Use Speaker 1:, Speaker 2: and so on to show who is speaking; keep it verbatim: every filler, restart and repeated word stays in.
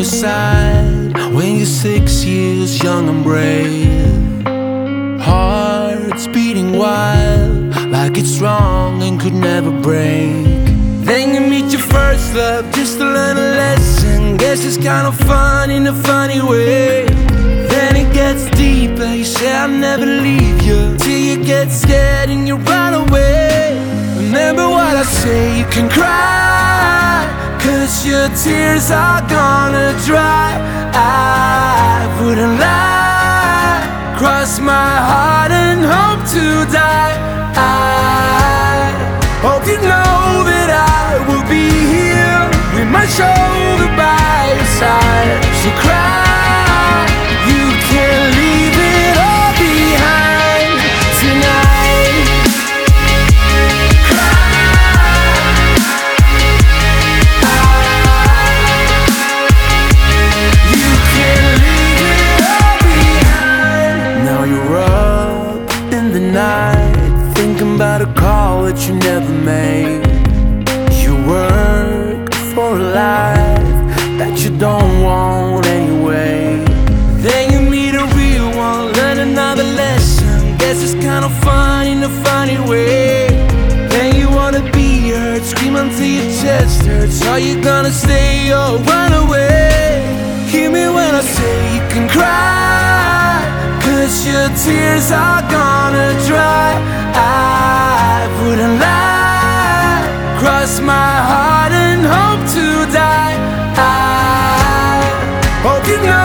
Speaker 1: your side when you're six years young and brave. Hearts beating wild, like it's strong and could never break. Then you meet your first love just to learn a lesson. Guess it's kind of fun in a funny way. Then it gets deeper, you say I'll never leave you, till you get scared and you run away. Remember what I say, you can cry, cause your tears are gonna dry. I wouldn't lie, cross my heart and hope to die. I hope you know that I will be here with my shoulder by your side. So cry, you can leave it all behind tonight. Cry, you can leave it all behind. Now you're up in the night, thinking about a call that you never made. You work for a life that you don't want anyway. Then you meet a real one, learn another lesson. Guess it's kind of fun in a funny way. Then you wanna be heard, scream until your chest hurts. Are you gonna stay or run away? Hear me when I say you can cry, cause your tears are gonna dry. I wouldn't lie, cross my heart and hope to die. I hope you know